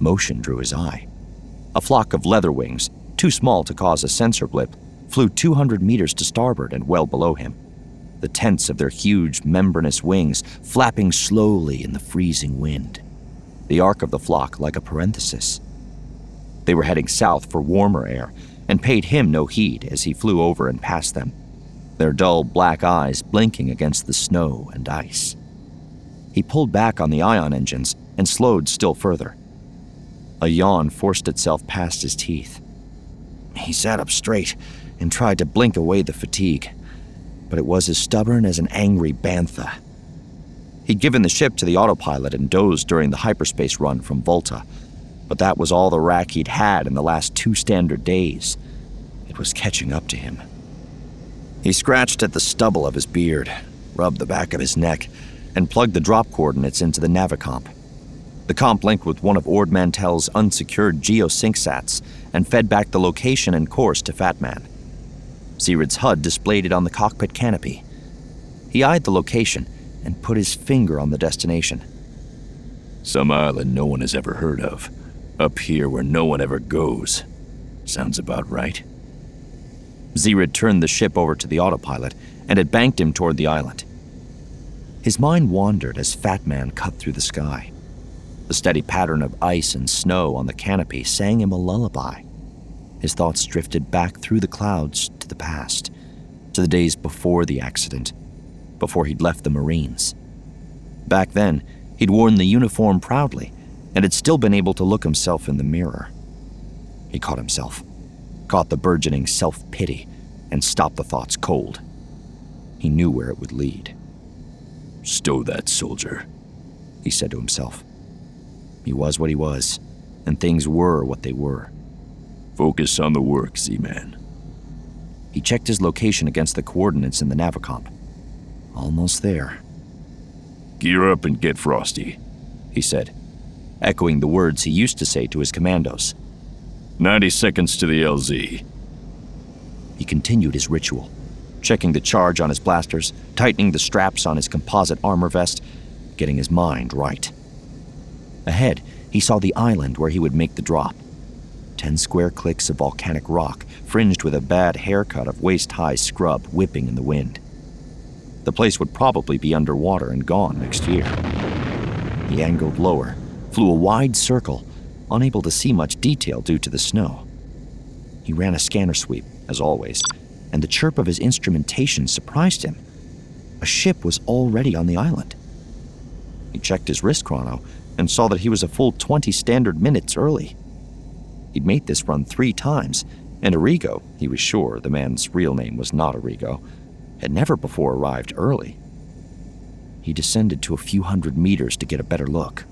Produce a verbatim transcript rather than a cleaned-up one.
Motion drew his eye. A flock of leatherwings, too small to cause a sensor blip, flew two hundred meters to starboard and well below him, the tents of their huge, membranous wings flapping slowly in the freezing wind, the arc of the flock like a parenthesis. They were heading south for warmer air and paid him no heed as he flew over and past them, their dull black eyes blinking against the snow and ice. He pulled back on the ion engines and slowed still further. A yawn forced itself past his teeth. He sat up straight and tried to blink away the fatigue, but it was as stubborn as an angry bantha. He'd given the ship to the autopilot and dozed during the hyperspace run from Volta, but that was all the rack he'd had in the last two standard days. It was catching up to him. He scratched at the stubble of his beard, rubbed the back of his neck, and plugged the drop coordinates into the Navicomp. The comp linked with one of Ord Mantell's unsecured geosync sats and fed back the location and course to Fatman. Zered's H U D displayed it on the cockpit canopy. He eyed the location and put his finger on the destination. Some island no one has ever heard of. Up here where no one ever goes. Sounds about right. Zered turned the ship over to the autopilot, and it banked him toward the island. His mind wandered as Fatman cut through the sky. The steady pattern of ice and snow on the canopy sang him a lullaby. His thoughts drifted back through the clouds to the past, to the days before the accident, before he'd left the Marines. Back then, he'd worn the uniform proudly and had still been able to look himself in the mirror. He caught himself, caught the burgeoning self-pity, and stopped the thoughts cold. He knew where it would lead. "Stow that soldier," he said to himself. He was what he was, and things were what they were. "Focus on the work, Z-Man." He checked his location against the coordinates in the Navicomp. Almost there. "Gear up and get frosty," he said, echoing the words he used to say to his commandos. Ninety seconds to the L Z. He continued his ritual, checking the charge on his blasters, tightening the straps on his composite armor vest, getting his mind right. Ahead, he saw the island where he would make the drop. Ten square clicks of volcanic rock, fringed with a bad haircut of waist-high scrub whipping in the wind. The place would probably be underwater and gone next year. He angled lower, flew a wide circle, unable to see much detail due to the snow. He ran a scanner sweep, as always, and the chirp of his instrumentation surprised him. A ship was already on the island. He checked his wrist chrono and saw that he was a full twenty standard minutes early. He'd made this run three times, and Arrigo, he was sure the man's real name was not Arrigo, had never before arrived early. He descended to a few hundred meters to get a better look.